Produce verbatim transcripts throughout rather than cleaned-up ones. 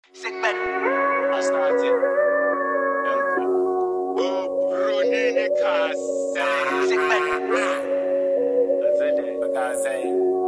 Sick man. I started. Oh, Ronini Kasa. Sick man. That's it. I gotta say.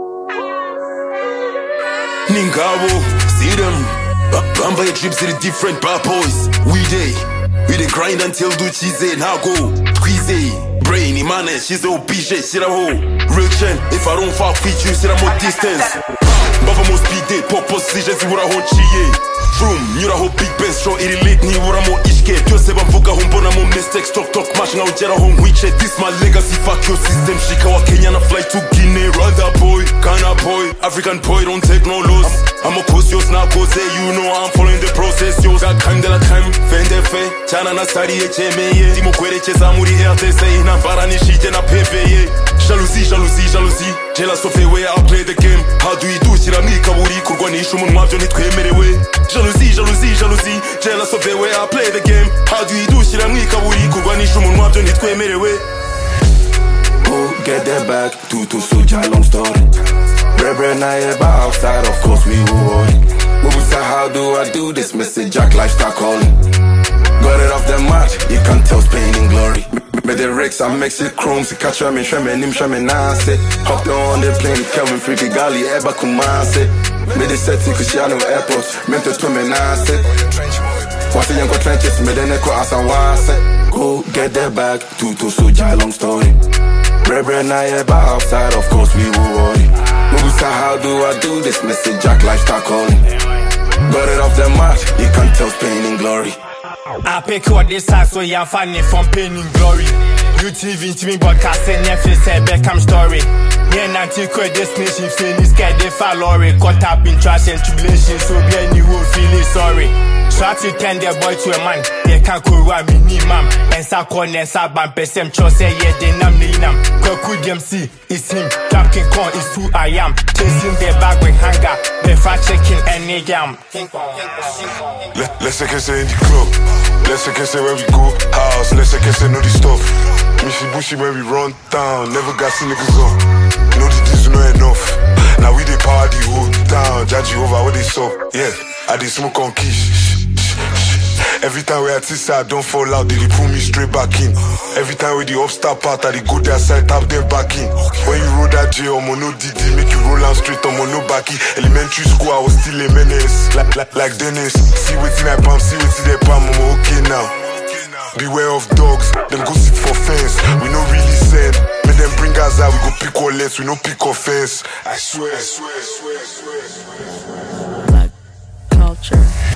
Ningabo, see them. Bamba trips to the different bad boys. We day. We dey grind until do cheese. Now go. Squeeze. Brainy man, she's a obije. Shit a hoe. Real chen. If I don't fuck with you, shit a more distance. Bava mo speed day. Purpose decisions. What I want chiye. Vroom, njura ho big Ben straw iri lit ni wura mo ishke Pyo seba mvuga humbona mo mistakes Talk talk match na ujera home wiche This my legacy, fuck your system Shika wa Kenya na fly to Guinea Rather boy, Ghana boy African boy, don't take no loss I'm a course yours na kose You know I'm following the process Yours got time de la time Fende fe, chana na sari ye chemeye Timo kwere cheza muri R T C Na bara ni shite na pepeye Jalousie, jalousie, jalousie Jela sofe way I play the game How do you do shira mi kaburi Kurwa ni shumun mwavyo ni twemerewe Jalousie, jalousie, jalousie Jealous of the way I play the game How do you do shit I'm Nikaburi Kurwanisha umunwa byo nitwemerewe Oh, get that back Tutu suja long story Brebre na eba outside Of course we will worry What we say how do I do this Message Jack lifestyle calling Got it off the mat You can't tell Spain in glory Made the Rex, I mix it chrome Si catch me, show me, nim, show me, nase Hopped on the plane, Kelvin Freaky Gali, Eba Kumase Made the set in Cristiano Airport Meant to me, nase Once a young go trenches, made the neko as I was Go get that bag, Tutu suja long story Brebre na eba outside, of course we will worry Mugusa, how do I do this? Message Jack lifestyle calling Got it off the mat, you can't tell Spain in glory I pick what this house so you're funny from pain in glory. U T V to me broadcasting Netflix said Beckham story. Yeah, nanti quit destination feeling scared they fall lorry. Caught up in trash and tribulation so be any will feeling sorry. Try to turn their boy to a man. They can't go around me ni mam. And sa corner and sa bam pesem cho say yeah they nam ni nam. Kwaku D M C it's him. Trap King Kong is who I am. Chasing their bag with hanger. They fat checking any yam. Let's take it in the club. Let's take it where we go house. Let's take it know the stuff. Mishi Bushi when we run down. Never got see niggas on. Know the deals not enough. Now we dey power the whole town. Judge over what they saw. Yeah, I dey smoke on quiche. Every time we at this side, don't fall out, they, they pull me straight back in. Every time we the upstart part, I they go their side, tap them back in. When you roll that J, I'm on no D D, make you roll out straight, I'm on no backy. Elementary school, I was still a menace, like, like, like Dennis. See what's in that palm, see what's in that palm, I'm okay now. Beware of dogs, them go sit for fence. We no really send, make them bring us out, we go pick or less, we no pick offense. I swear, I swear, I swear, I swear, I swear. Black culture.